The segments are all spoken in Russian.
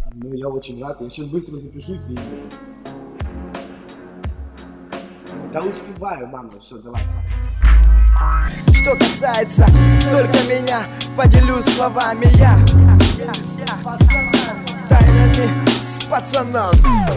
Ну, я очень рад. Я сейчас быстро запишусь и... Да успеваю, мама, все, давай. Что касается только меня, поделюсь словами я с тайнами с пацаном.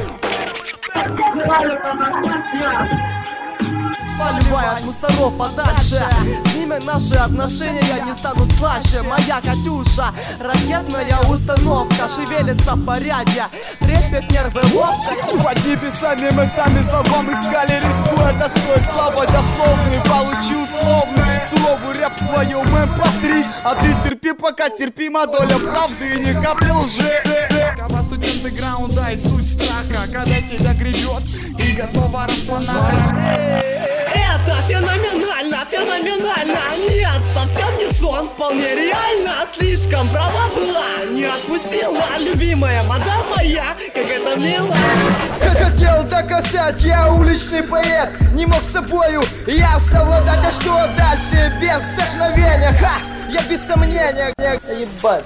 Сваливай от мусоров подальше. С ними наши отношения не станут слаще. Моя Катюша, ракетная установка, шевелится в порядке, трепет нервы ловко. Под небесами мы сами словом искали, рискуя доской слава дословный. Получи условный суровый рэп в твоем MP3. А ты терпи, пока терпима доля правды и ни капли лжи. Какова суть андеграунда и суть страха, когда тебя гребет и готова распланахать. Это феноменально, феноменально. Нет, совсем не сон, вполне реально. Слишком права была, не отпустила. Любимая мадам моя, как это мило. Как хотел доказать, я уличный поэт. Не мог с собою я совладать. А что дальше без вдохновения? Ха, я без сомнения. Ебать.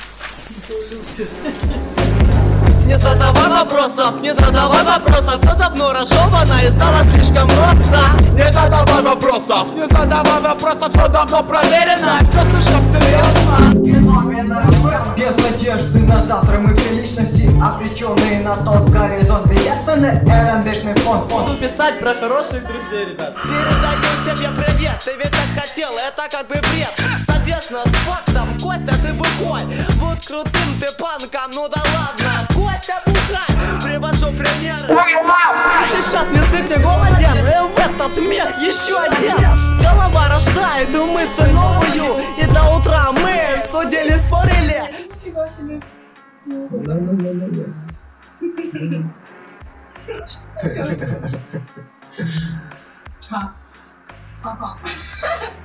Не задавай вопросов, не задавай вопросов. Все давно разжевано и стало слишком просто. Не задавай вопросов, не задавай вопросов, все давно проверено, все слишком серьезно. Без надежды на завтра мы все личности, обреченные на тот горизонт. Естественный РНБшный фонд. Буду писать про хороших друзей, ребят. Передаю тебе привет, ты ведь так хотел, это как бы бред. Соответственно, с фактом, Костя, ты бухой. Будь крутым, ты панком, ну да ладно. Костя бухай, привожу примеры. Сейчас не сыт, не голоден, и в этот миг еще один. Голова рождает мысль новую, и до утра мы судили, спорили. Нифига себе. Ча. Ага.